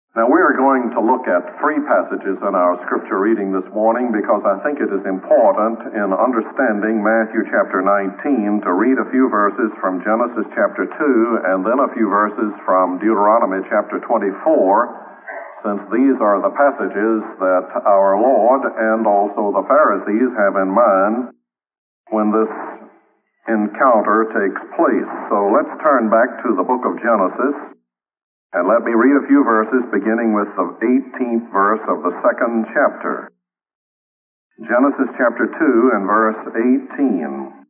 Now we are going to look at three passages in our scripture reading this morning because I think it is important in understanding Matthew chapter 19 to read a few verses from Genesis chapter 2 and then a few verses from Deuteronomy chapter 24, since these are the passages that our Lord and also the Pharisees have in mind when this encounter takes place. So let's turn back to the book of Genesis. And let me read a few verses beginning with the 18th verse of the second chapter. Genesis chapter 2 and verse 18.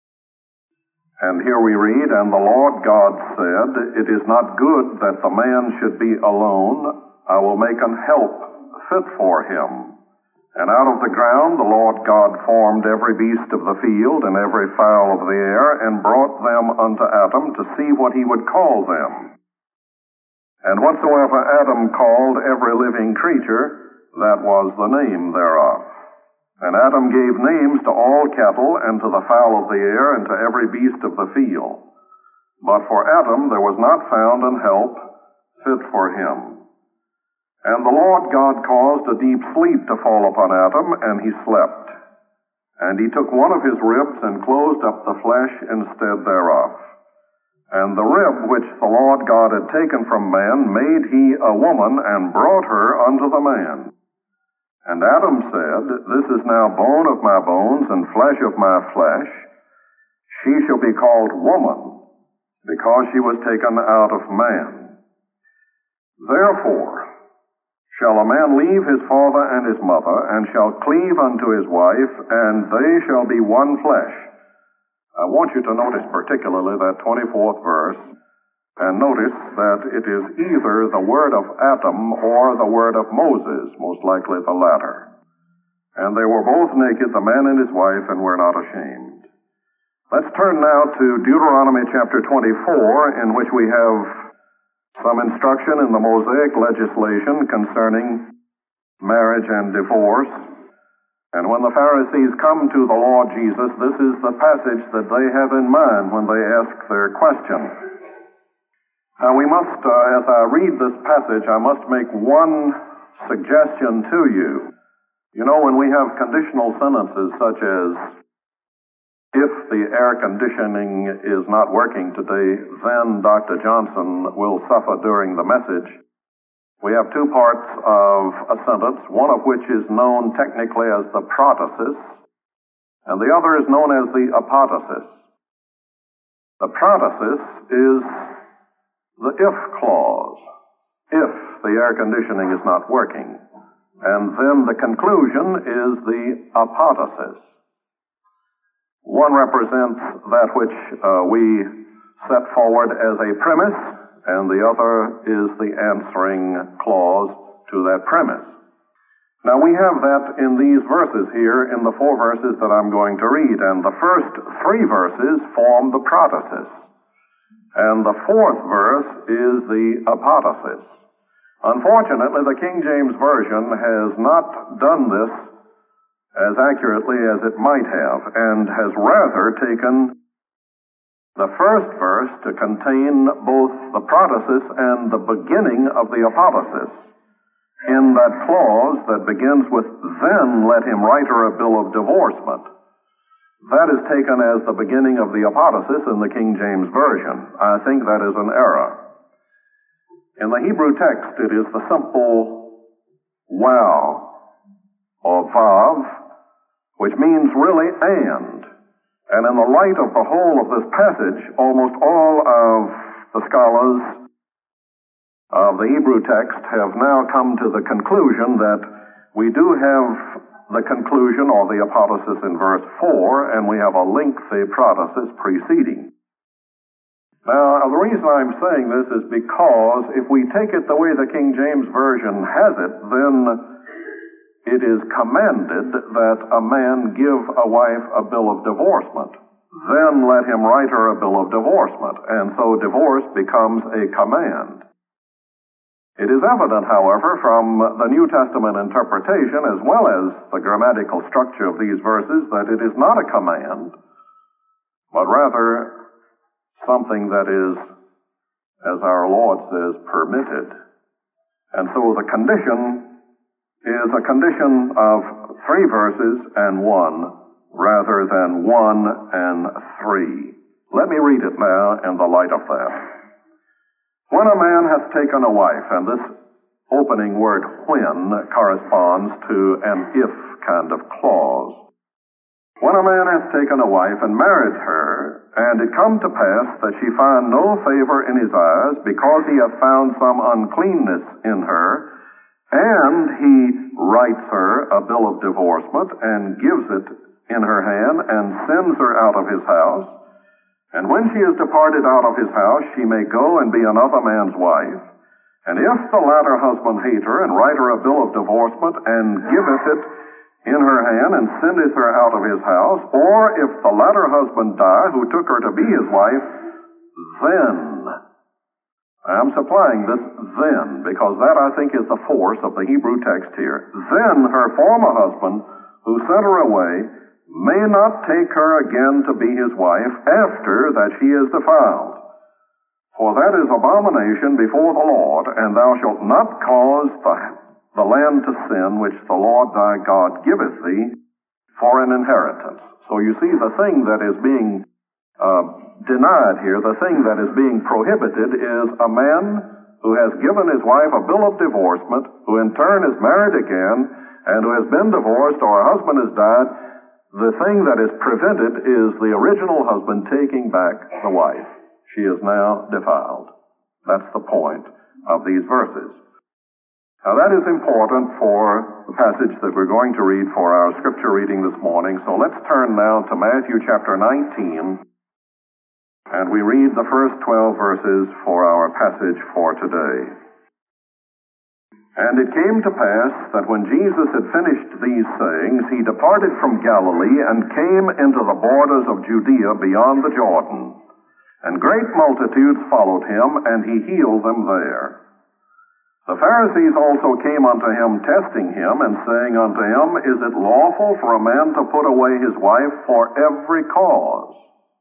And here we read, "And the Lord God said, It is not good that the man should be alone. I will make an help fit for him. And out of the ground the Lord God formed every beast of the field and every fowl of the air, and brought them unto Adam to see what he would call them. And whatsoever Adam called every living creature, that was the name thereof. And Adam gave names to all cattle, and to the fowl of the air, and to every beast of the field. But for Adam there was not found an help fit for him. And the Lord God caused a deep sleep to fall upon Adam, and he slept. And he took one of his ribs, and closed up the flesh instead thereof. And the rib which the Lord God had taken from man made he a woman, and brought her unto the man. And Adam said, This is now bone of my bones, and flesh of my flesh. She shall be called woman, because she was taken out of man. Therefore shall a man leave his father and his mother, and shall cleave unto his wife, and they shall be one flesh." I want you to notice particularly that 24th verse, and notice that it is either the word of Adam or the word of Moses, most likely the latter. "And they were both naked, the man and his wife, and were not ashamed." Let's turn now to Deuteronomy chapter 24, in which we have some instruction in the Mosaic legislation concerning marriage and divorce. And when the Pharisees come to the Lord Jesus, this is the passage that they have in mind when they ask their question. Now we must, as I read this passage, I must make one suggestion to you. You know, when we have conditional sentences such as, "If the air conditioning is not working today, then Dr. Johnson will suffer during the message," we have two parts of a sentence, one of which is known technically as the protasis, and the other is known as the apodosis. The protasis is the if clause, if the air conditioning is not working, and then the conclusion is the apodosis. One represents that which we set forward as a premise, and the other is the answering clause to that premise. Now we have that in these verses here, in the 4 verses that I'm going to read, and the first 3 verses form the protasis, and the 4th verse is the apodosis. Unfortunately, the King James Version has not done this as accurately as it might have, and has rather taken the first verse to contain both the protasis and the beginning of the apodosis, in that clause that begins with, "Then let him write her a bill of divorcement." That is taken as the beginning of the apodosis in the King James Version. I think that is an error. In the Hebrew text, it is the simple waw, or vav, which means really and. And in the light of the whole of this passage, almost all of the scholars of the Hebrew text have now come to the conclusion that we do have the conclusion or the apodosis in verse 4, and we have a lengthy protasis preceding. Now, the reason I'm saying this is because if we take it the way the King James Version has it, then it is commanded that a man give a wife a bill of divorcement. Then let him write her a bill of divorcement. And so divorce becomes a command. It is evident, however, from the New Testament interpretation as well as the grammatical structure of these verses that it is not a command, but rather something that is, as our Lord says, permitted. And so the condition is a condition of 3 verses and 1 rather than 1 and 3. Let me read it now in the light of that. When a man hath taken a wife, and this opening word when corresponds to an if kind of clause. When a man hath taken a wife and married her, and it come to pass that she find no favor in his eyes, because he hath found some uncleanness in her, and he writes her a bill of divorcement, and gives it in her hand, and sends her out of his house, and when she is departed out of his house, she may go and be another man's wife, and if the latter husband hate her, and write her a bill of divorcement, and giveth it in her hand, and sendeth her out of his house, or if the latter husband die, who took her to be his wife, then, I'm supplying this then, because that I think is the force of the Hebrew text here, then her former husband, who sent her away, may not take her again to be his wife after that she is defiled. For that is abomination before the Lord, and thou shalt not cause the land to sin, which the Lord thy God giveth thee for an inheritance. So you see, the thing that is being denied here, the thing that is being prohibited, is a man who has given his wife a bill of divorcement, who in turn is married again, and who has been divorced, or her husband has died. The thing that is prevented is the original husband taking back the wife. She is now defiled. That's the point of these verses. Now that is important for the passage that we're going to read for our scripture reading this morning. So let's turn now to Matthew chapter 19, and we read the first 12 verses for our passage for today. And it came to pass that when Jesus had finished these sayings, he departed from Galilee and came into the borders of Judea beyond the Jordan. And great multitudes followed him, and he healed them there. The Pharisees also came unto him, testing him, and saying unto him, Is it lawful for a man to put away his wife for every cause?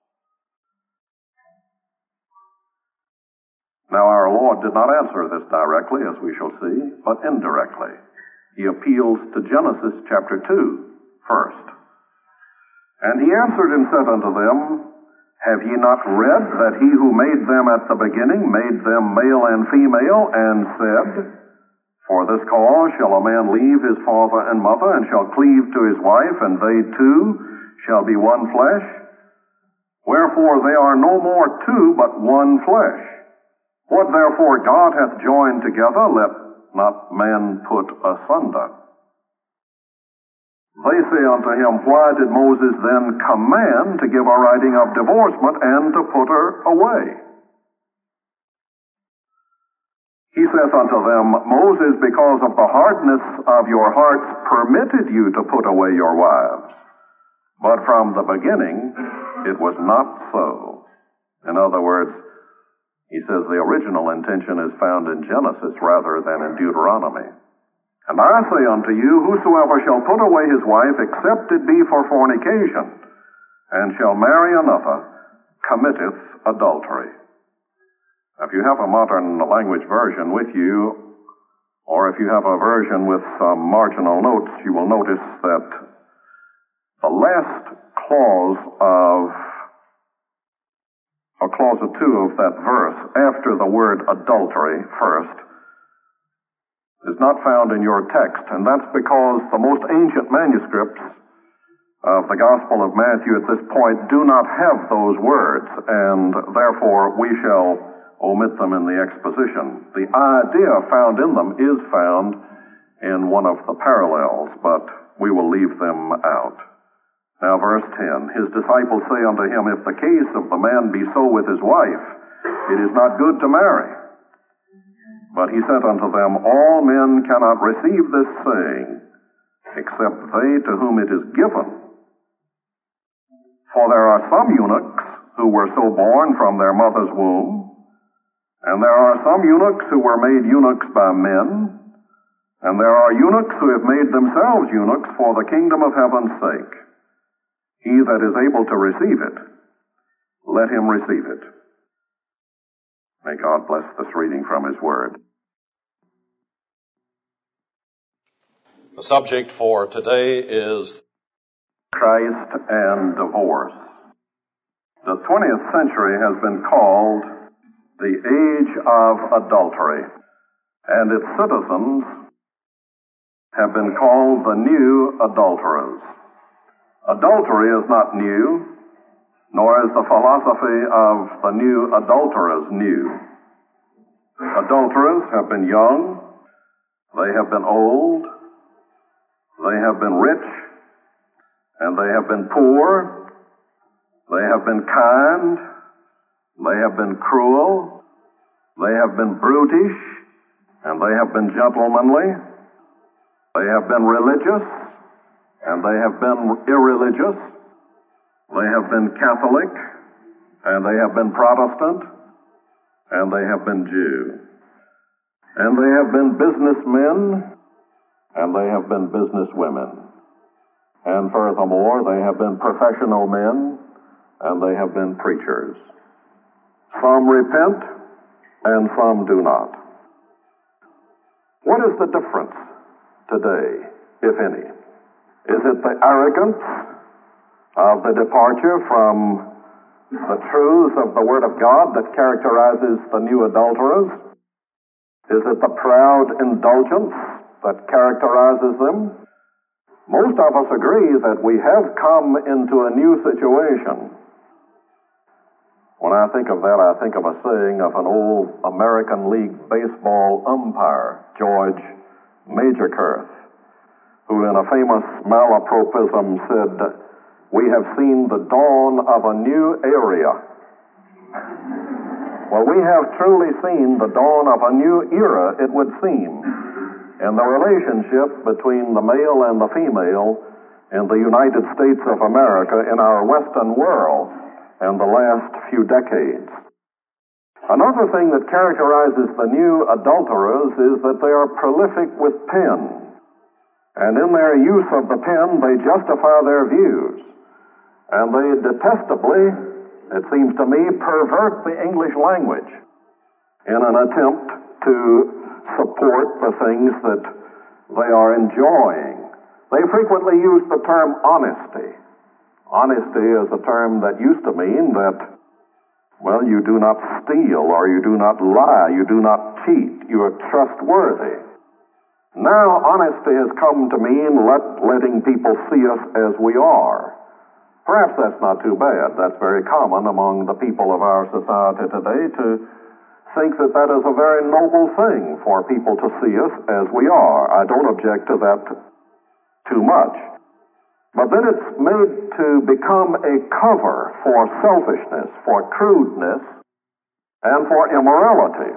Now our Lord did not answer this directly, as we shall see, but indirectly. He appeals to Genesis chapter 2 first. And he answered and said unto them, Have ye not read that he who made them at the beginning made them male and female, and said, For this cause shall a man leave his father and mother, and shall cleave to his wife, and they two shall be one flesh? Wherefore they are no more two, but one flesh. What therefore God hath joined together, let not man put asunder. They say unto him, Why did Moses then command to give a writing of divorcement and to put her away? He saith unto them, Moses, because of the hardness of your hearts, permitted you to put away your wives. But from the beginning it was not so. In other words, he says the original intention is found in Genesis rather than in Deuteronomy. And I say unto you, whosoever shall put away his wife, except it be for fornication, and shall marry another, committeth adultery. Now, if you have a modern language version with you, or if you have a version with some marginal notes, you will notice that the last clause or 2 of that verse, after the word adultery first, is not found in your text, and that's because the most ancient manuscripts of the Gospel of Matthew at this point do not have those words, and therefore we shall omit them in the exposition. The idea found in them is found in one of the parallels, but we will leave them out. Now verse 10, His disciples say unto him, If the case of the man be so with his wife, it is not good to marry. But he said unto them, All men cannot receive this saying, except they to whom it is given. For there are some eunuchs who were so born from their mother's womb, and there are some eunuchs who were made eunuchs by men, and there are eunuchs who have made themselves eunuchs for the kingdom of heaven's sake. He that is able to receive it, let him receive it. May God bless this reading from His Word. The subject for today is Christ and divorce. The 20th century has been called the age of adultery, and its citizens have been called the new adulterers. Adultery is not new, nor is the philosophy of the new adulterers new. Adulterers have been young, they have been old, they have been rich, and they have been poor, they have been kind, they have been cruel, they have been brutish, and they have been gentlemanly, they have been religious, and they have been irreligious, they have been Catholic, and they have been Protestant, and they have been Jew. And they have been businessmen, and they have been businesswomen. And furthermore, they have been professional men, and they have been preachers. Some repent, and some do not. What is the difference today, if any? Is it the arrogance of the departure from the truths of the Word of God that characterizes the new adulterers? Is it the proud indulgence that characterizes them? Most of us agree that we have come into a new situation. When I think of that, I think of a saying of an old American League baseball umpire, George Majorkirth, who in a famous malapropism said, "We have seen the dawn of a new era." Well, we have truly seen the dawn of a new era, it would seem, in the relationship between the male and the female in the United States of America in our Western world in the last few decades. Another thing that characterizes the new adulterers is that they are prolific with pen. And in their use of the pen, they justify their views. And they detestably, it seems to me, pervert the English language in an attempt to support the things that they are enjoying. They frequently use the term honesty. Honesty is a term that used to mean that, well, you do not steal, or you do not lie, you do not cheat, you are trustworthy. Now, honesty has come to mean letting people see us as we are. Perhaps that's not too bad. That's very common among the people of our society today to think that that is a very noble thing for people to see us as we are. I don't object to that too much. But then it's made to become a cover for selfishness, for crudeness, and for immorality.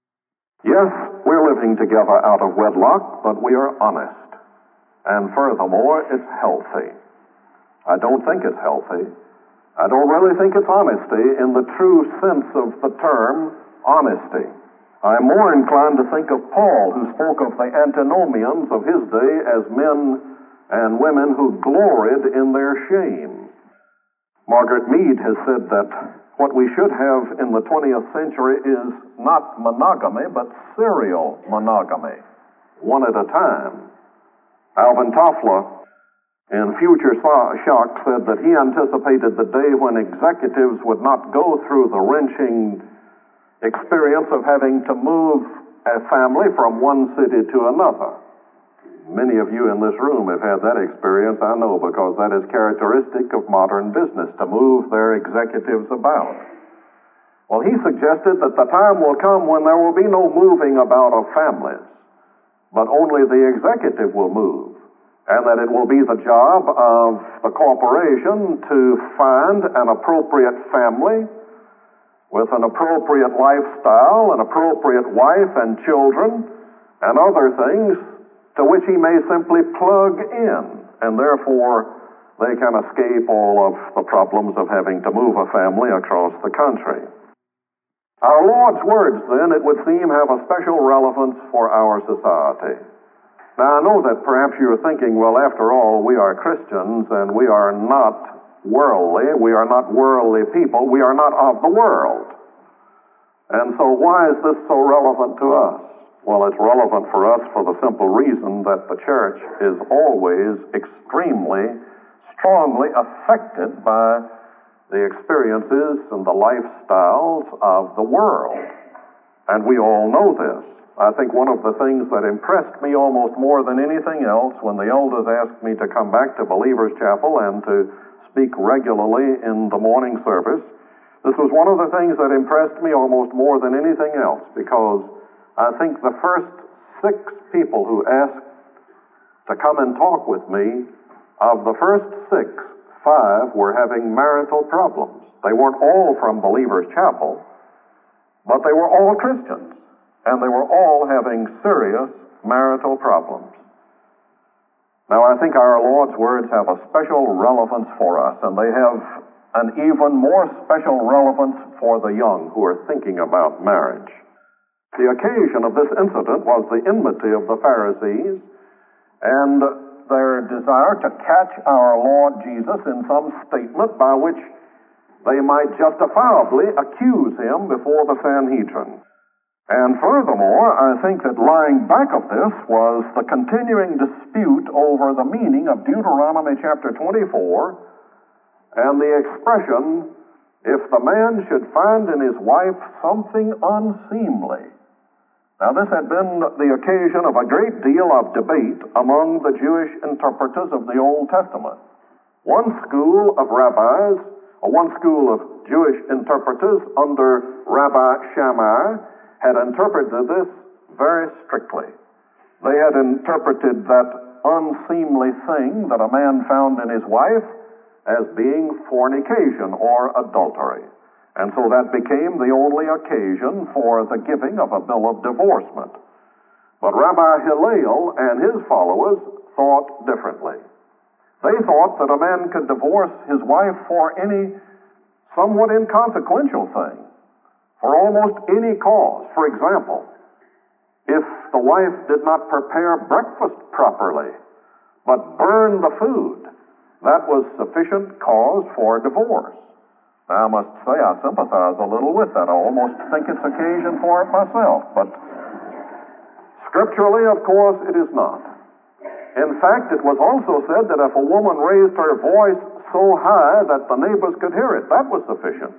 Yes, we're living together out of wedlock, but we are honest. And furthermore, it's healthy. I don't think it's healthy. I don't really think it's honesty in the true sense of the term honesty. I'm more inclined to think of Paul, who spoke of the antinomians of his day as men and women who gloried in their shame. Margaret Mead has said that what we should have in the 20th century is not monogamy, but serial monogamy, one at a time. Alvin Toffler, in Future Shock, said that he anticipated the day when executives would not go through the wrenching experience of having to move a family from one city to another. Many of you in this room have had that experience, I know, because that is characteristic of modern business, to move their executives about. Well, he suggested that the time will come when there will be no moving about of families, but only the executive will move, and that it will be the job of the corporation to find an appropriate family with an appropriate lifestyle, an appropriate wife and children, and other things to which he may simply plug in, and therefore they can escape all of the problems of having to move a family across the country. Our Lord's words, then, it would seem, have a special relevance for our society. Now, I know that perhaps you're thinking, well, after all, we are Christians, and we are not worldly. We are not worldly people. We are not of the world. And so why is this so relevant to us? Well, it's relevant for us for the simple reason that the church is always extremely, strongly affected by the experiences and the lifestyles of the world. And we all know this. I think one of the things that impressed me almost more than anything else when the elders asked me to come back to Believers Chapel and to speak regularly in the morning service, this was one of the things that impressed me almost more than anything else, because I think the first 6 people who asked to come and talk with me, of the first 6, 5 were having marital problems. They weren't all from Believers Chapel, but they were all Christians, and they were all having serious marital problems. Now, I think our Lord's words have a special relevance for us, and they have an even more special relevance for the young who are thinking about marriage. The occasion of this incident was the enmity of the Pharisees and their desire to catch our Lord Jesus in some statement by which they might justifiably accuse him before the Sanhedrin. And furthermore, I think that lying back of this was the continuing dispute over the meaning of Deuteronomy chapter 24 and the expression, if the man should find in his wife something unseemly. Now, this had been the occasion of a great deal of debate among the Jewish interpreters of the Old Testament. One school of rabbis, or one school of Jewish interpreters under Rabbi Shammai, had interpreted this very strictly. They had interpreted that unseemly thing that a man found in his wife as being fornication or adultery. And so that became the only occasion for the giving of a bill of divorcement. But Rabbi Hillel and his followers thought differently. They thought that a man could divorce his wife for any somewhat inconsequential thing, for almost any cause. For example, if the wife did not prepare breakfast properly, but burned the food, that was sufficient cause for divorce. Now, I must say I sympathize a little with that. I almost think it's occasion for it myself. But scripturally, of course, it is not. In fact, it was also said that if a woman raised her voice so high that the neighbors could hear it, that was sufficient.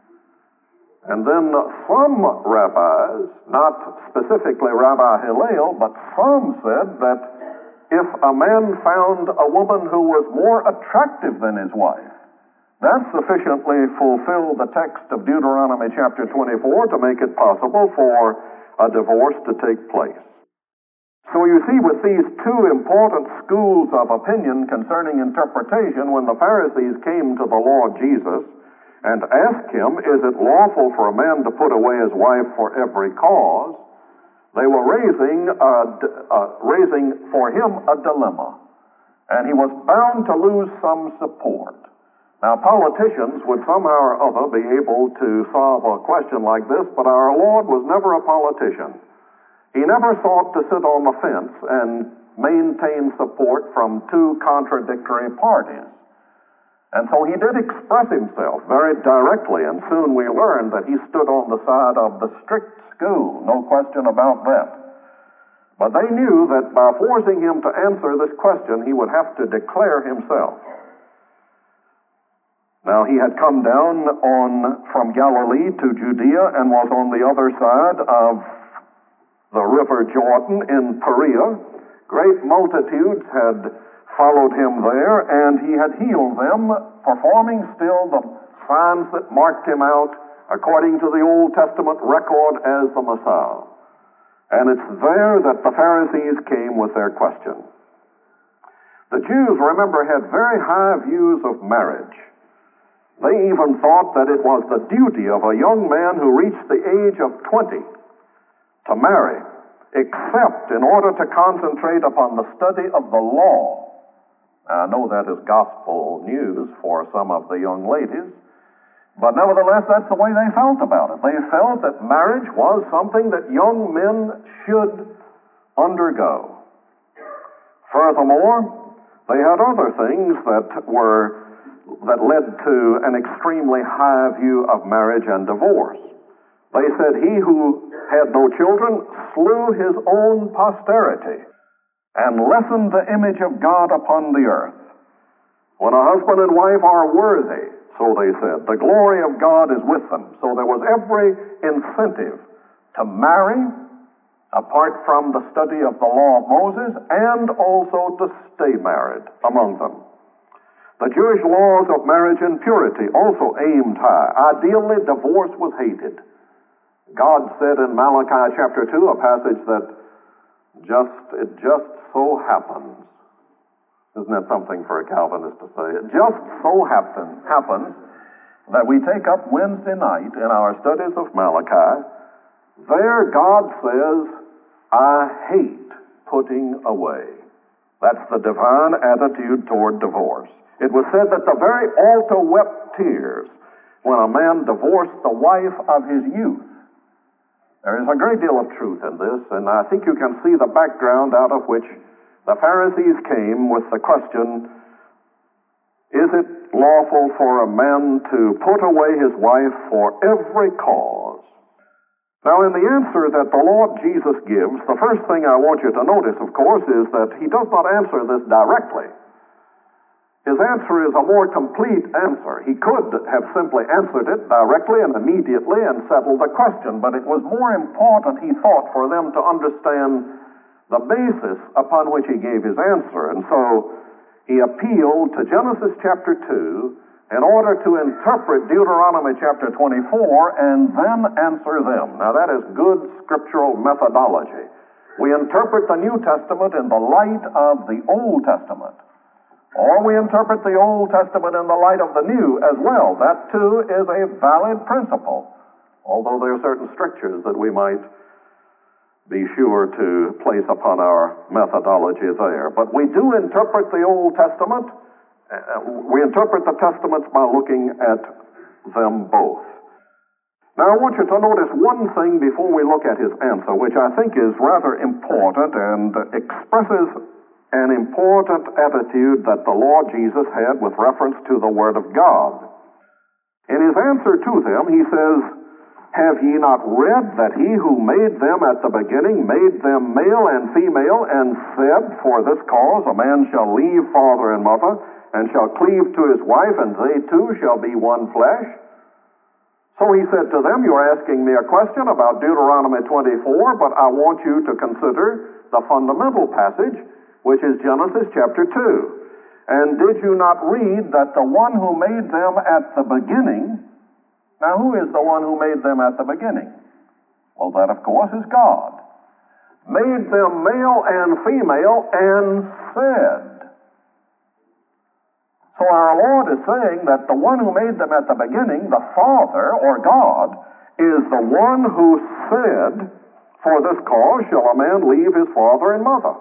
And then some rabbis, not specifically Rabbi Hillel, but some said that if a man found a woman who was more attractive than his wife, that sufficiently fulfilled the text of Deuteronomy chapter 24 to make it possible for a divorce to take place. So you see, with these 2 important schools of opinion concerning interpretation, when the Pharisees came to the Lord Jesus and asked him, is it lawful for a man to put away his wife for every cause, they were raising for him a dilemma, and he was bound to lose some support. Now, politicians would somehow or other be able to solve a question like this, but our Lord was never a politician. He never sought to sit on the fence and maintain support from 2 contradictory parties. And so he did express himself very directly, and soon we learned that he stood on the side of the strict school, no question about that. But they knew that by forcing him to answer this question, he would have to declare himself. Now, he had come down from Galilee to Judea and was on the other side of the river Jordan in Perea. Great multitudes had followed him there, and he had healed them, performing still the signs that marked him out according to the Old Testament record as the Messiah. And it's there that the Pharisees came with their question. The Jews, remember, had very high views of marriage. They even thought that it was the duty of a young man who reached the age of 20 to marry, except in order to concentrate upon the study of the law. Now, I know that is gospel news for some of the young ladies, but nevertheless, that's the way they felt about it. They felt that marriage was something that young men should undergo. Furthermore, they had other things that led to an extremely high view of marriage and divorce. They said, he who had no children slew his own posterity and lessened the image of God upon the earth. When a husband and wife are worthy, so they said, the glory of God is with them. So there was every incentive to marry apart from the study of the law of Moses, and also to stay married among them. The Jewish laws of marriage and purity also aimed high. Ideally, divorce was hated. God said in Malachi chapter 2, a passage that it just so happens. Isn't that something for a Calvinist to say? It just so happens that we take up Wednesday night in our studies of Malachi. There God says, I hate putting away. That's the divine attitude toward divorce. It was said that the very altar wept tears when a man divorced the wife of his youth. There is a great deal of truth in this, and I think you can see the background out of which the Pharisees came with the question, is it lawful for a man to put away his wife for every cause? Now, in the answer that the Lord Jesus gives, the first thing I want you to notice, of course, is that he does not answer this directly. His answer is a more complete answer. He could have simply answered it directly and immediately and settled the question, but it was more important, he thought, for them to understand the basis upon which he gave his answer. And so he appealed to Genesis chapter 2 in order to interpret Deuteronomy chapter 24 and then answer them. Now that is good scriptural methodology. We interpret the New Testament in the light of the Old Testament. Or we interpret the Old Testament in the light of the New as well. That too is a valid principle, although there are certain strictures that we might be sure to place upon our methodology there. But we do interpret the Old Testament. We interpret the Testaments by looking at them both. Now I want you to notice one thing before we look at his answer, which I think is rather important and expresses an important attitude that the Lord Jesus had with reference to the Word of God. In his answer to them, he says, have ye not read that he who made them at the beginning made them male and female, and said, for this cause a man shall leave father and mother, and shall cleave to his wife, and they two shall be one flesh? So he said to them, you're asking me a question about Deuteronomy 24, but I want you to consider the fundamental passage, which is Genesis chapter 2. And did you not read that the one who made them at the beginning... Now, who is the one who made them at the beginning? Well, that, of course, is God. Made them male and female and said. So our Lord is saying that the one who made them at the beginning, the Father, or God, is the one who said, for this cause shall a man leave his father and mother.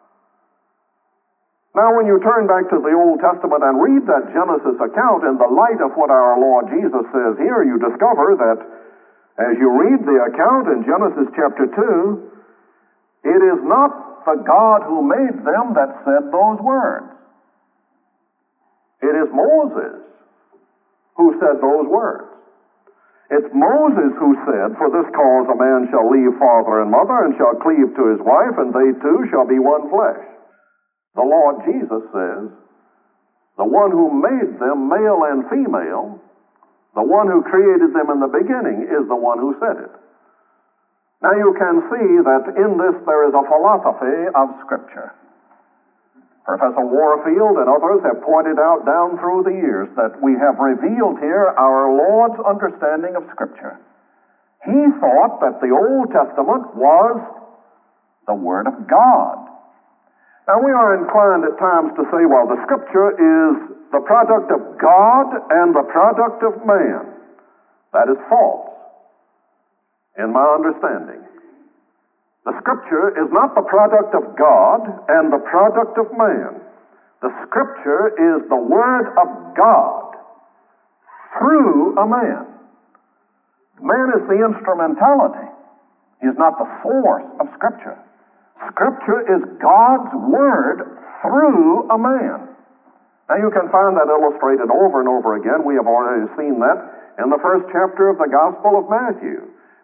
Now, when you turn back to the Old Testament and read that Genesis account in the light of what our Lord Jesus says here, you discover that as you read the account in Genesis chapter 2, it is not the God who made them that said those words. It is Moses who said those words. It's Moses who said, for this cause a man shall leave father and mother and shall cleave to his wife, and they two shall be one flesh. The Lord Jesus says, the one who made them male and female, the one who created them in the beginning, is the one who said it. Now you can see that in this there is a philosophy of Scripture. Professor Warfield and others have pointed out down through the years that we have revealed here our Lord's understanding of Scripture. He thought that the Old Testament was the Word of God. Now, we are inclined at times to say, well, the Scripture is the product of God and the product of man. That is false, in my understanding. The Scripture is not the product of God and the product of man. The Scripture is the Word of God through a man. Man is the instrumentality. He is not the source of Scripture. Scripture is God's Word through a man. Now you can find that illustrated over and over again. We have already seen that in the first chapter of the Gospel of Matthew,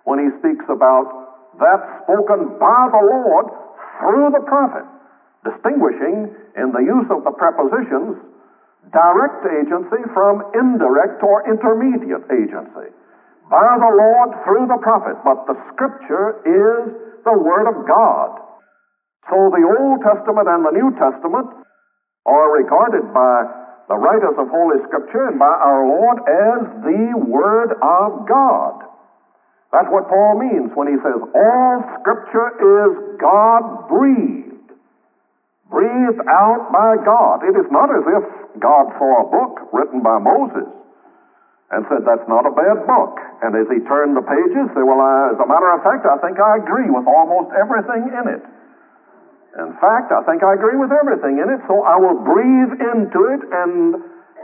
when he speaks about that spoken by the Lord through the prophet, distinguishing in the use of the prepositions direct agency from indirect or intermediate agency. By the Lord through the prophet, but the Scripture is the Word of God. So the Old Testament and the New Testament are regarded by the writers of Holy Scripture and by our Lord as the Word of God. That's what Paul means when he says, all Scripture is God-breathed, breathed out by God. It is not as if God saw a book written by Moses and said, that's not a bad book. And as he turned the pages, said, well, as a matter of fact, I think I agree with almost everything in it. In fact, I think I agree with everything in it, so I will breathe into it and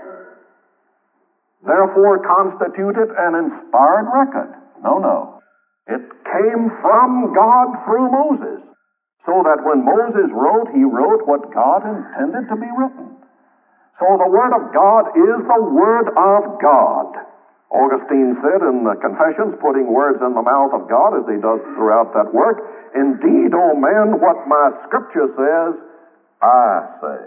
therefore constitute it an inspired record. No. It came from God through Moses, so that when Moses wrote, he wrote what God intended to be written. So the Word of God is the Word of God. Augustine said in the Confessions, putting words in the mouth of God as he does throughout that work, indeed, O man, what my Scripture says, I say.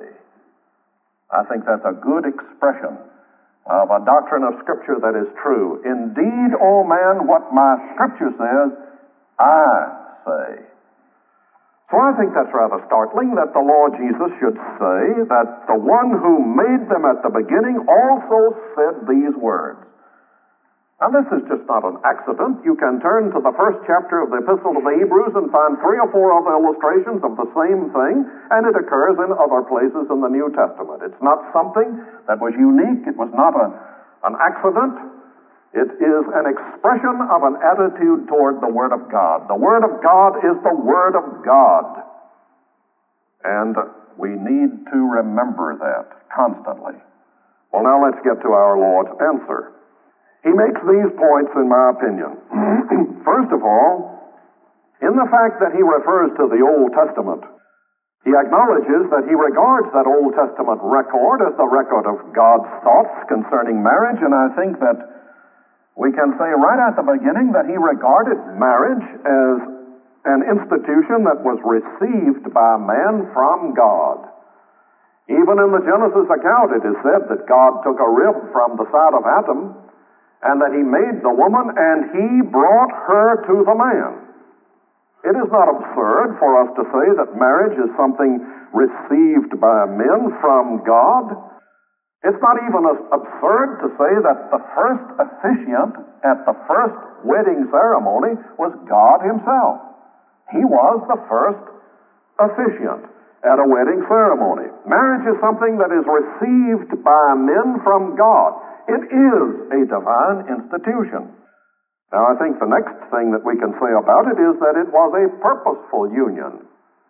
I think that's a good expression of a doctrine of Scripture that is true. Indeed, O man, what my Scripture says, I say. So I think that's rather startling that the Lord Jesus should say that the one who made them at the beginning also said these words. Now this is just not an accident. You can turn to the first chapter of the Epistle to the Hebrews and find 3 or 4 other illustrations of the same thing, and it occurs in other places in the New Testament. It's not something that was unique. It was not an accident. It is an expression of an attitude toward the Word of God. The Word of God is the Word of God. And we need to remember that constantly. Well, now let's get to our Lord's answer. He makes these points, in my opinion. First of all, in the fact that he refers to the Old Testament, he acknowledges that he regards that Old Testament record as the record of God's thoughts concerning marriage, and I think that we can say right at the beginning that he regarded marriage as an institution that was received by man from God. Even in the Genesis account, it is said that God took a rib from the side of Adam, and that he made the woman, and he brought her to the man. It is not absurd for us to say that marriage is something received by men from God. It's not even absurd to say that the first officiant at the first wedding ceremony was God himself. He was the first officiant at a wedding ceremony. Marriage is something that is received by men from God. It is a divine institution. Now, I think the next thing that we can say about it is that it was a purposeful union.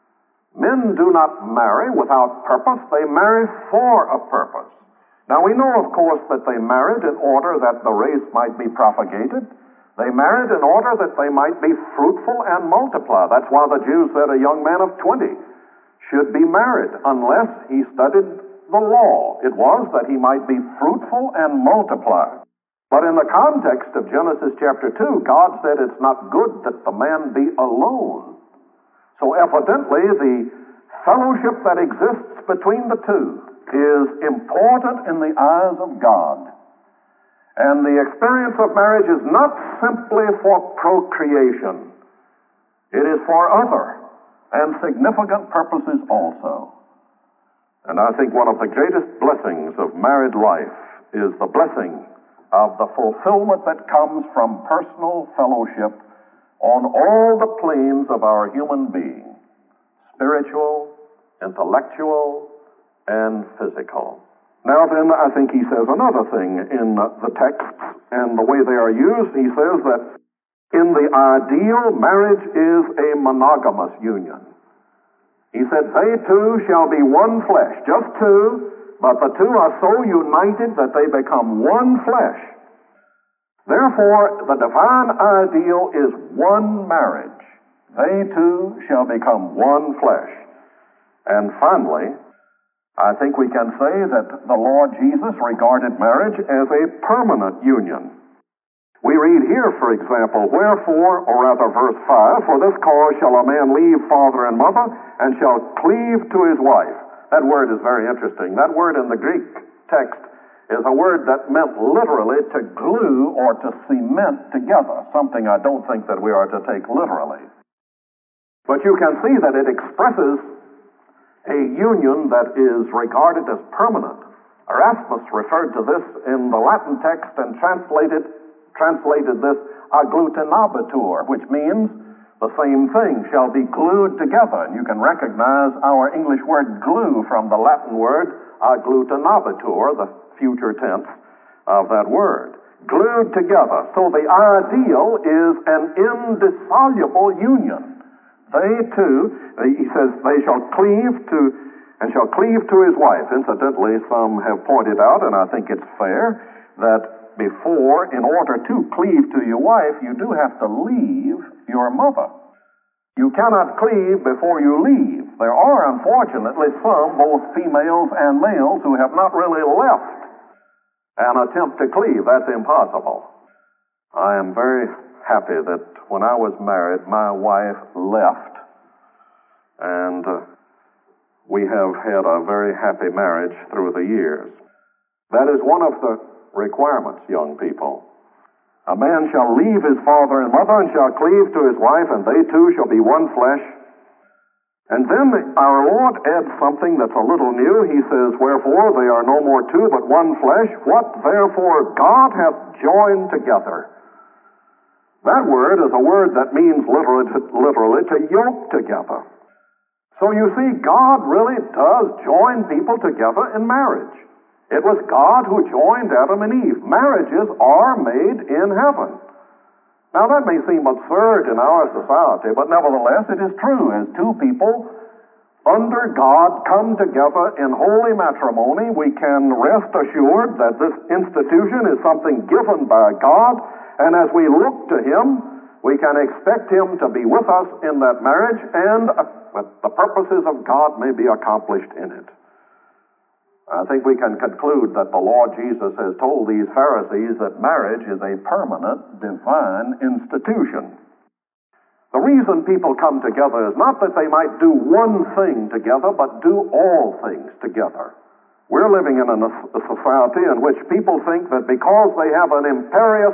Men do not marry without purpose. They marry for a purpose. Now, we know, of course, that they married in order that the race might be propagated. They married in order that they might be fruitful and multiply. That's why the Jews said a young man of 20 should be married unless he studied the law. It was that he might be fruitful and multiply. But in the context of Genesis chapter 2, God said it's not good that the man be alone. So evidently, the fellowship that exists between the two is important in the eyes of God. And the experience of marriage is not simply for procreation. It is for other and significant purposes also. And I think one of the greatest blessings of married life is the blessing of the fulfillment that comes from personal fellowship on all the planes of our human being, spiritual, intellectual, and physical. Now then, I think he says another thing in the texts and the way they are used. He says that in the ideal, marriage is a monogamous union. He said, they two shall be one flesh, just two, but the two are so united that they become one flesh. Therefore, the divine ideal is one marriage. They two shall become one flesh. And finally, I think we can say that the Lord Jesus regarded marriage as a permanent union. We read here, for example, wherefore, or rather verse 5, for this cause shall a man leave father and mother, and shall cleave to his wife. That word is very interesting. That word in the Greek text is a word that meant literally to glue or to cement together, something I don't think that we are to take literally. But you can see that it expresses a union that is regarded as permanent. Erasmus referred to this in the Latin text and translated this agglutinabitur, which means the same thing shall be glued together. And you can recognize our English word glue from the Latin word agglutinabitur, the future tense of that word. Glued together. So the ideal is an indissoluble union. They two, he says, they shall cleave to his wife. Incidentally, some have pointed out, and I think it's fair, that before, in order to cleave to your wife, you do have to leave your mother. You cannot cleave before you leave. There are, unfortunately, some, both females and males, who have not really left an attempt to cleave. That's impossible. I am very happy that when I was married, my wife left, and we have had a very happy marriage through the years. That is one of the requirements, young people. A man shall leave his father and mother and shall cleave to his wife, and they two shall be one flesh. And then our Lord adds something that's a little new. He says, wherefore they are no more two but one flesh. What therefore God hath joined together. That word is a word that means literally to yoke together. So you see, God really does join people together in marriage. It was God who joined Adam and Eve. Marriages are made in heaven. Now that may seem absurd in our society, but nevertheless it is true. As two people under God come together in holy matrimony, we can rest assured that this institution is something given by God, and as we look to Him, we can expect Him to be with us in that marriage, and the purposes of God may be accomplished in it. I think we can conclude that the Lord Jesus has told these Pharisees that marriage is a permanent divine institution. The reason people come together is not that they might do one thing together, but do all things together. We're living in a society in which people think that because they have an imperious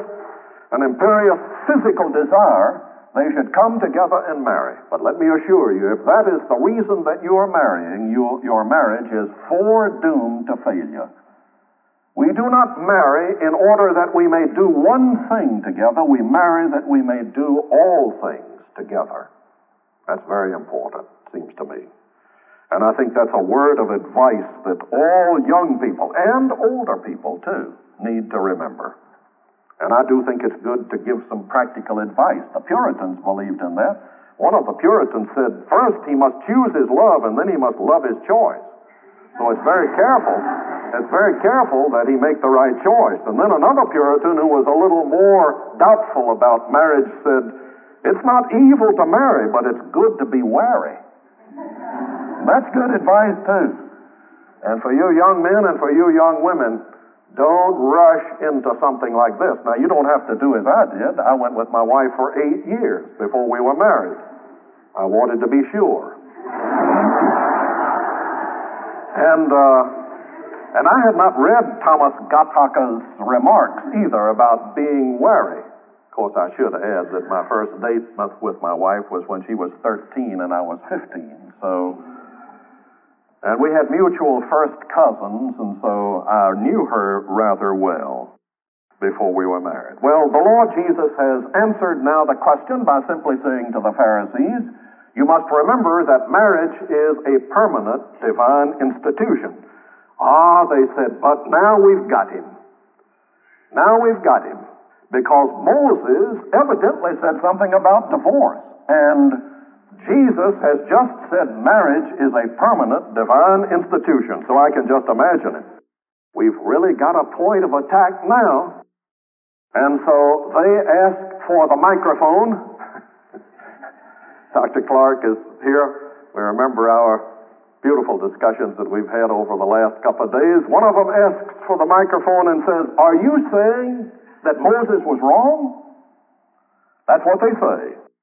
physical desire, they should come together and marry. But let me assure you, if that is the reason that you are marrying, your marriage is foredoomed to failure. We do not marry in order that we may do one thing together. We marry that we may do all things together. That's very important, seems to me. And I think that's a word of advice that all young people, and older people too, need to remember. And I do think it's good to give some practical advice. The Puritans believed in that. One of the Puritans said, first he must choose his love, and then he must love his choice. So it's very careful. It's very careful that he make the right choice. And then another Puritan who was a little more doubtful about marriage said, it's not evil to marry, but it's good to be wary. That's good advice too. And for you young men and for you young women, don't rush into something like this. Now, you don't have to do as I did. I went with my wife for 8 years before we were married. I wanted to be sure. And I had not read Thomas Gattaca's remarks either about being wary. Of course, I should add that my first date with my wife was when she was 13 and I was 15. And we had mutual first cousins, and so I knew her rather well before we were married. Well, the Lord Jesus has answered now the question by simply saying to the Pharisees, you must remember that marriage is a permanent divine institution. They said, but now we've got him. Now we've got him. Because Moses evidently said something about divorce, and Jesus has just said marriage is a permanent divine institution, so I can just imagine it. We've really got a point of attack now. And so they ask for the microphone. Dr. Clark is here. We remember our beautiful discussions that we've had over the last couple of days. One of them asks for the microphone and says, are you saying that Moses was wrong? That's what they say.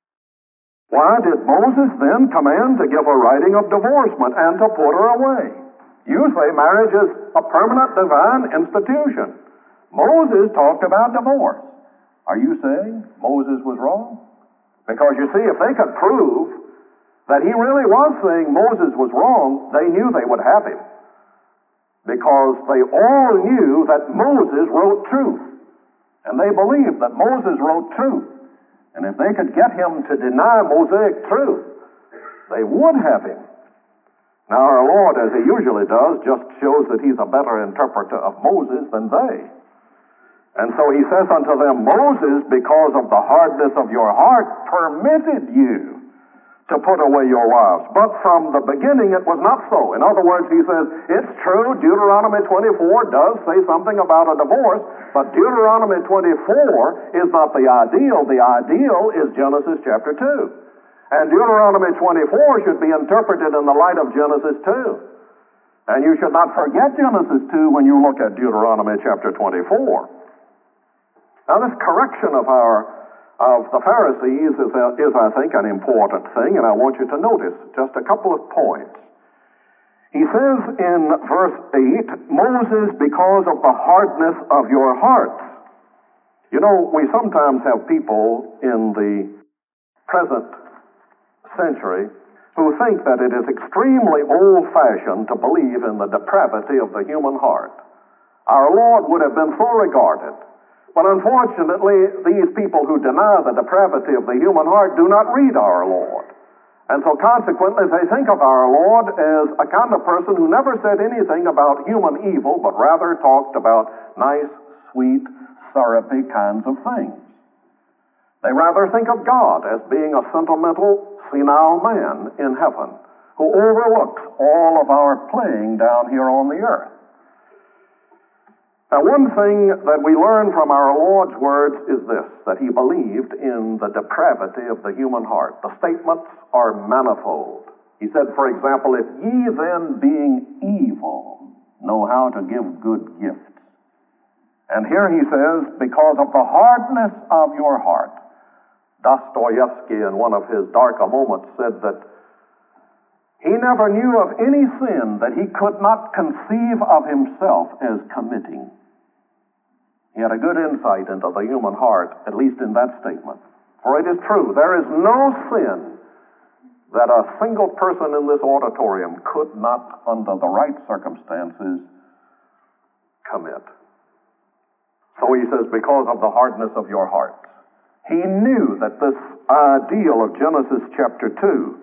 Why did Moses then command to give a writing of divorcement and to put her away? You say marriage is a permanent divine institution. Moses talked about divorce. Are you saying Moses was wrong? Because you see, if they could prove that he really was saying Moses was wrong, they knew they would have him. Because they all knew that Moses wrote truth. And they believed that Moses wrote truth. And if they could get him to deny Mosaic truth, they would have him. Now our Lord, as he usually does, just shows that he's a better interpreter of Moses than they. And so he says unto them, Moses, because of the hardness of your heart, permitted you to put away your wives. But from the beginning it was not so. In other words, he says, it's true, Deuteronomy 24 does say something about a divorce, but Deuteronomy 24 is not the ideal. The ideal is Genesis chapter 2. And Deuteronomy 24 should be interpreted in the light of Genesis 2. And you should not forget Genesis 2 when you look at Deuteronomy chapter 24. Now this correction of the Pharisees is, I think, an important thing, and I want you to notice just a couple of points. He says in verse 8, Moses, because of the hardness of your hearts. You know, we sometimes have people in the present century who think that it is extremely old-fashioned to believe in the depravity of the human heart. Our Lord would have been so regarded. But unfortunately, these people who deny the depravity of the human heart do not read our Lord. And so consequently, they think of our Lord as a kind of person who never said anything about human evil, but rather talked about nice, sweet, syrupy kinds of things. They rather think of God as being a sentimental, senile man in heaven who overlooks all of our playing down here on the earth. Now, one thing that we learn from our Lord's words is this, that he believed in the depravity of the human heart. The statements are manifold. He said, for example, if ye then, being evil, know how to give good gifts. And here he says, because of the hardness of your heart. Dostoevsky, in one of his darker moments, said that he never knew of any sin that he could not conceive of himself as committing. He had a good insight into the human heart, at least in that statement. For it is true, there is no sin that a single person in this auditorium could not, under the right circumstances, commit. So he says, because of the hardness of your hearts. He knew that this ideal of Genesis chapter 2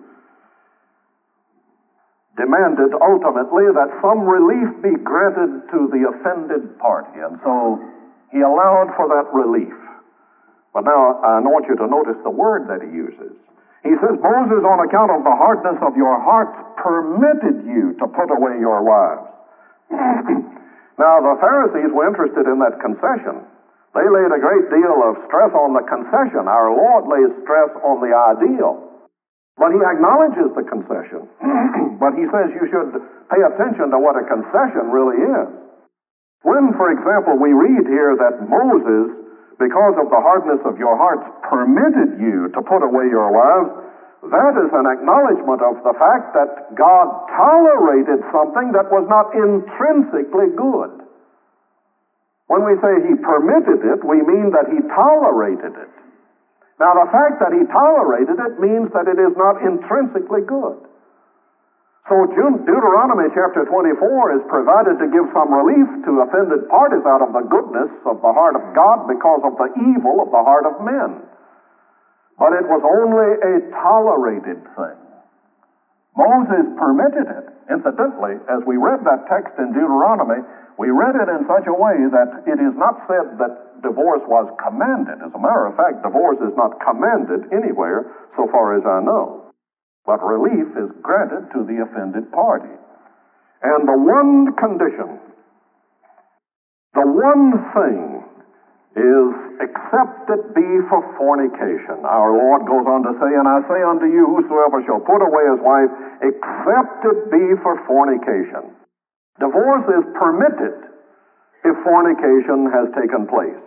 demanded ultimately that some relief be granted to the offended party. And so he allowed for that relief. But now I want you to notice the word that he uses. He says, Moses, on account of the hardness of your hearts, permitted you to put away your wives. Now the Pharisees were interested in that concession. They laid a great deal of stress on the concession. Our Lord lays stress on the ideal. But he acknowledges the concession. But he says you should pay attention to what a concession really is. When, for example, we read here that Moses, because of the hardness of your hearts, permitted you to put away your wives, that is an acknowledgement of the fact that God tolerated something that was not intrinsically good. When we say he permitted it, we mean that he tolerated it. Now, the fact that he tolerated it means that it is not intrinsically good. So Deuteronomy chapter 24 is provided to give some relief to offended parties out of the goodness of the heart of God because of the evil of the heart of men. But it was only a tolerated thing. Moses permitted it. Incidentally, as we read that text in Deuteronomy, we read it in such a way that it is not said that divorce was commanded. As a matter of fact, divorce is not commanded anywhere, so far as I know. But relief is granted to the offended party. And the one condition, the one thing is, except it be for fornication. Our Lord goes on to say, and I say unto you, whosoever shall put away his wife, except it be for fornication. Divorce is permitted if fornication has taken place.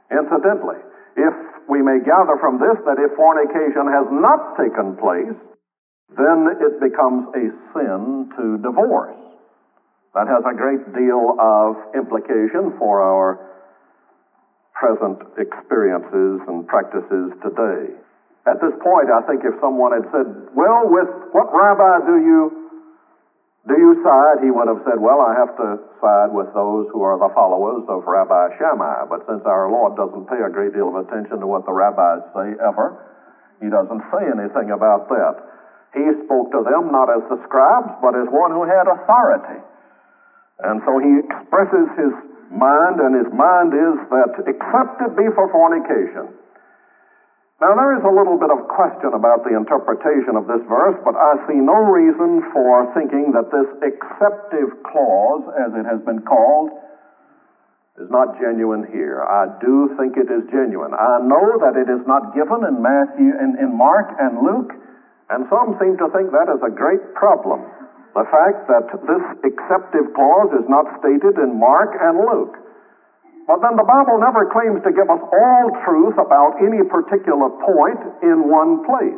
Incidentally, if we may gather from this that if fornication has not taken place, then it becomes a sin to divorce. That has a great deal of implication for our present experiences and practices today. At this point, I think if someone had said, well, with what rabbi do you side? He would have said, well, I have to side with those who are the followers of Rabbi Shammai. But since our Lord doesn't pay a great deal of attention to what the rabbis say ever, he doesn't say anything about that. He spoke to them not as the scribes, but as one who had authority. And so he expresses his mind, and his mind is that except it be for fornication. Now, there is a little bit of question about the interpretation of this verse, but I see no reason for thinking that this exceptive clause, as it has been called, is not genuine here. I do think it is genuine. I know that it is not given in Mark and Luke, and some seem to think that is a great problem. The fact that this exceptive clause is not stated in Mark and Luke. But then the Bible never claims to give us all truth about any particular point in one place.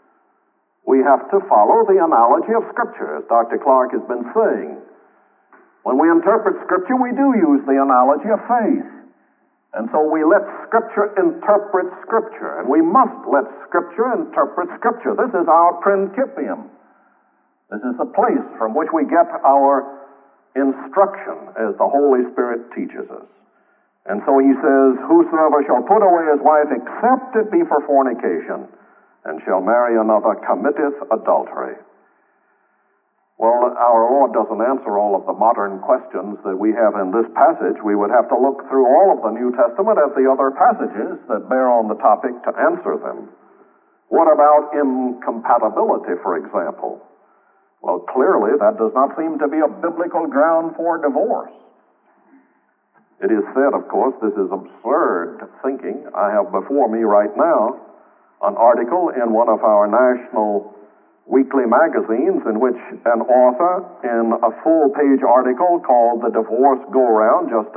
We have to follow the analogy of Scripture, as Dr. Clark has been saying. When we interpret Scripture, we do use the analogy of faith. And so we let Scripture interpret Scripture, and we must let Scripture interpret Scripture. This is our principium. This is the place from which we get our instruction as the Holy Spirit teaches us. And so he says, whosoever shall put away his wife except it be for fornication, and shall marry another, committeth adultery. Well, our Lord doesn't answer all of the modern questions that we have in this passage. We would have to look through all of the New Testament at the other passages that bear on the topic to answer them. What about incompatibility, for example? Well, clearly that does not seem to be a biblical ground for divorce. It is said, of course, this is absurd thinking. I have before me right now an article in one of our national weekly magazines in which an author, in a full-page article called The Divorce Go-Round, just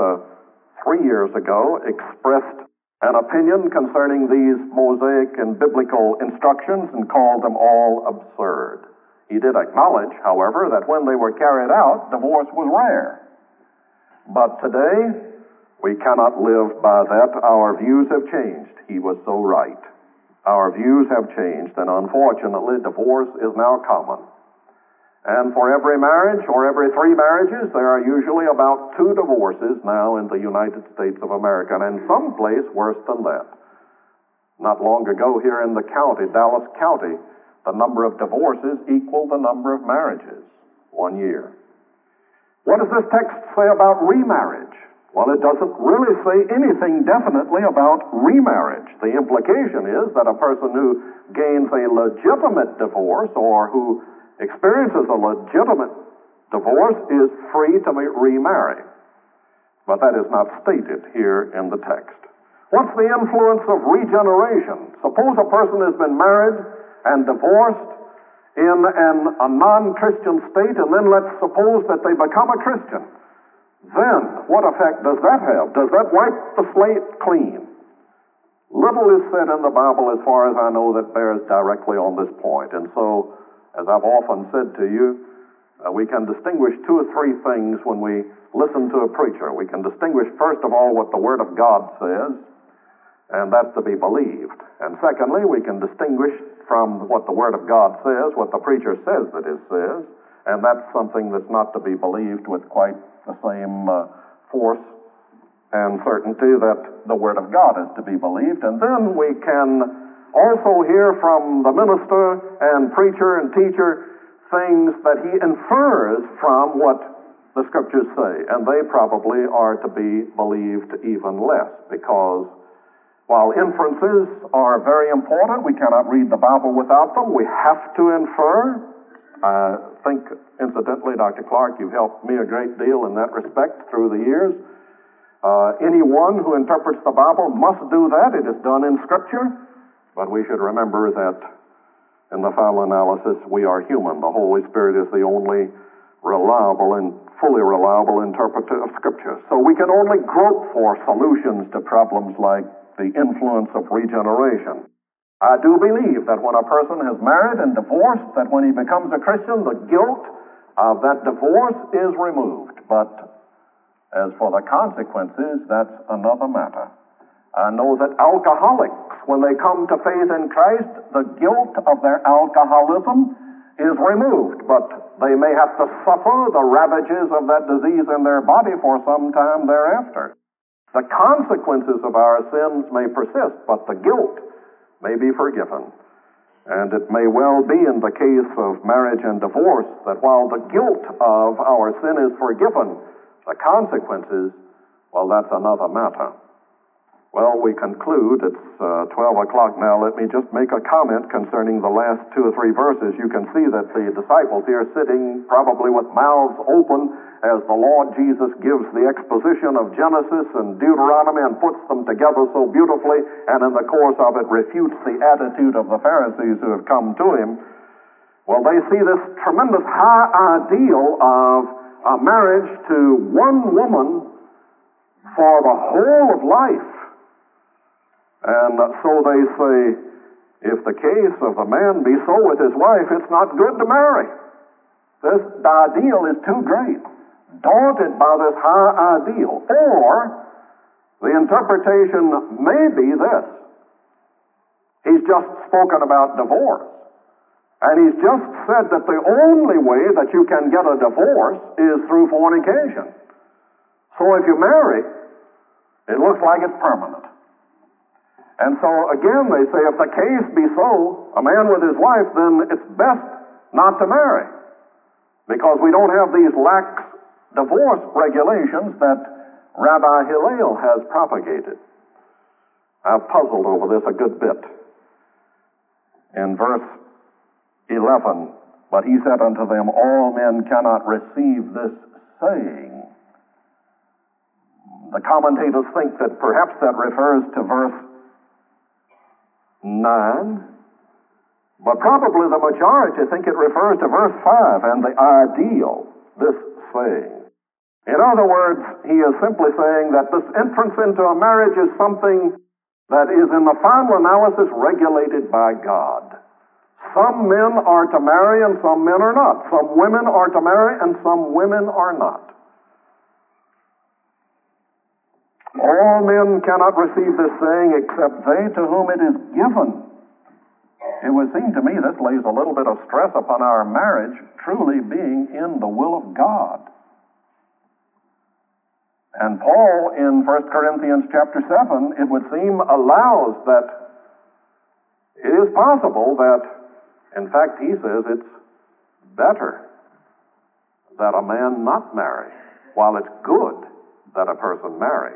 3 years ago, expressed an opinion concerning these Mosaic and biblical instructions and called them all absurd. He did acknowledge, however, that when they were carried out, divorce was rare. But today, we cannot live by that. Our views have changed. He was so right. Our views have changed, and unfortunately, divorce is now common. And for every marriage, or every 3 marriages, there are usually about 2 divorces now in the United States of America, and in some place worse than that. Not long ago, here in the county, Dallas County, the number of divorces equaled the number of marriages 1 year. What does this text say about remarriage? Well, it doesn't really say anything definitely about remarriage. The implication is that a person who gains a legitimate divorce or who experiences a legitimate divorce is free to remarry. But that is not stated here in the text. What's the influence of regeneration? Suppose a person has been married and divorced in a non-Christian state, and then let's suppose that they become a Christian. Then, what effect does that have? Does that wipe the slate clean? Little is said in the Bible, as far as I know, that bears directly on this point. And so, as I've often said to you, we can distinguish 2 or 3 things when we listen to a preacher. We can distinguish, first of all, what the Word of God says, and that's to be believed. And secondly, we can distinguish from what the Word of God says, what the preacher says that it says, and that's something that's not to be believed with quite the same force and certainty that the Word of God is to be believed. And then we can also hear from the minister and preacher and teacher things that he infers from what the Scriptures say, and they probably are to be believed even less, because while inferences are very important, we cannot read the Bible without them. We have to infer. I think, incidentally, Dr. Clark, you've helped me a great deal in that respect through the years. Anyone who interprets the Bible must do that. It is done in Scripture. But we should remember that in the final analysis, we are human. The Holy Spirit is the only reliable and fully reliable interpreter of Scripture. So we can only grope for solutions to problems like the influence of regeneration. I do believe that when a person has married and divorced, that when he becomes a Christian, the guilt of that divorce is removed. But as for the consequences, that's another matter. I know that alcoholics, when they come to faith in Christ, the guilt of their alcoholism is removed, but they may have to suffer the ravages of that disease in their body for some time thereafter. The consequences of our sins may persist, but the guilt may be forgiven. And it may well be in the case of marriage and divorce that while the guilt of our sin is forgiven, the consequences, well, that's another matter. Well, we conclude. It's 12 o'clock now. Let me just make a comment concerning the last 2 or 3 verses. You can see that the disciples here sitting probably with mouths open as the Lord Jesus gives the exposition of Genesis and Deuteronomy and puts them together so beautifully, and in the course of it refutes the attitude of the Pharisees who have come to him. Well, they see this tremendous high ideal of a marriage to one woman for the whole of life. And so they say, if the case of the man be so with his wife, it's not good to marry. This ideal is too great. Daunted by this high ideal. Or, the interpretation may be this. He's just spoken about divorce. And he's just said that the only way that you can get a divorce is through fornication. So if you marry, it looks like it's permanent. And so again they say if the case be so, a man with his wife, then it's best not to marry. Because we don't have these lax divorce regulations that Rabbi Hillel has propagated. I've puzzled over this a good bit. In verse 11, but he said unto them, all men cannot receive this saying. The commentators think that perhaps that refers to verse 9, but probably the majority think it refers to verse 5 and the ideal, this saying. In other words, he is simply saying that this entrance into a marriage is something that is in the final analysis regulated by God. Some men are to marry and some men are not. Some women are to marry and some women are not. All men cannot receive this saying except they to whom it is given. It would seem to me this lays a little bit of stress upon our marriage truly being in the will of God. And Paul in 1 Corinthians chapter 7, it would seem, allows that it is possible that, in fact, he says it's better that a man not marry, while it's good that a person marry.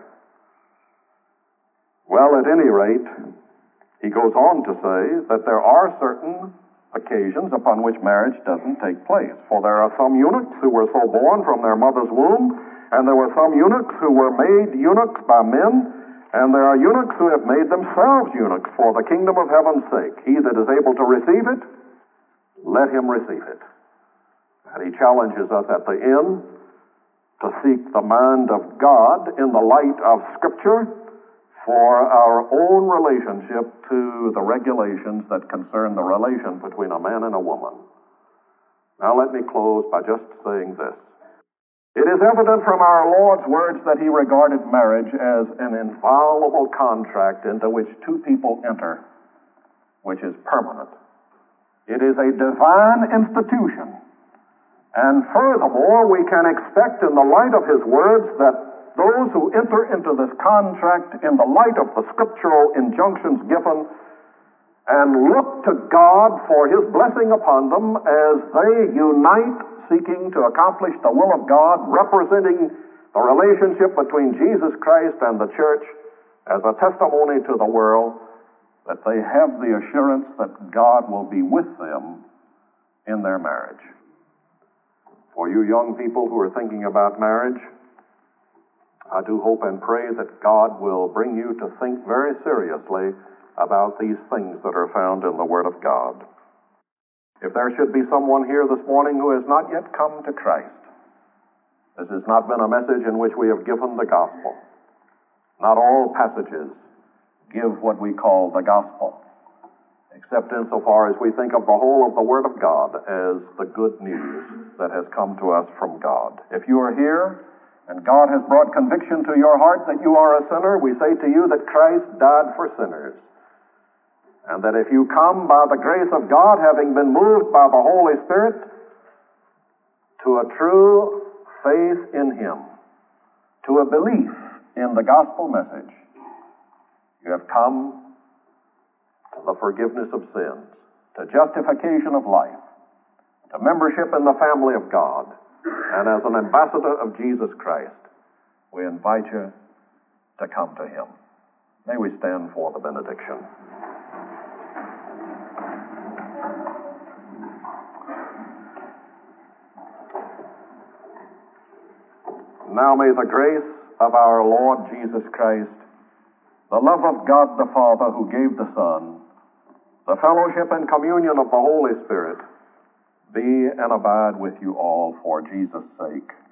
Well, at any rate, he goes on to say that there are certain occasions upon which marriage doesn't take place. For there are some eunuchs who were so born from their mother's womb, and there were some eunuchs who were made eunuchs by men, and there are eunuchs who have made themselves eunuchs for the kingdom of heaven's sake. He that is able to receive it, let him receive it. And he challenges us at the end to seek the mind of God in the light of Scripture for our own relationship to the regulations that concern the relation between a man and a woman. Now let me close by just saying this. It is evident from our Lord's words that he regarded marriage as an inviolable contract into which two people enter, which is permanent. It is a divine institution. And furthermore, we can expect in the light of his words that those who enter into this contract in the light of the scriptural injunctions given and look to God for his blessing upon them as they unite seeking to accomplish the will of God, representing the relationship between Jesus Christ and the church as a testimony to the world, that they have the assurance that God will be with them in their marriage. For you young people who are thinking about marriage, I do hope and pray that God will bring you to think very seriously about these things that are found in the Word of God. If there should be someone here this morning who has not yet come to Christ, This has not been a message in which we have given the gospel. Not all passages give what we call the gospel, except insofar as we think of the whole of the Word of God as the good news that has come to us from God. If you are here and God has brought conviction to your heart that you are a sinner, we say to you that Christ died for sinners. And that if you come by the grace of God, having been moved by the Holy Spirit to a true faith in Him, to a belief in the gospel message, you have come to the forgiveness of sins, to justification of life, to membership in the family of God, and as an ambassador of Jesus Christ, we invite you to come to Him. May we stand for the benediction. Now may the grace of our Lord Jesus Christ, the love of God the Father who gave the Son, the fellowship and communion of the Holy Spirit be and abide with you all for Jesus' sake.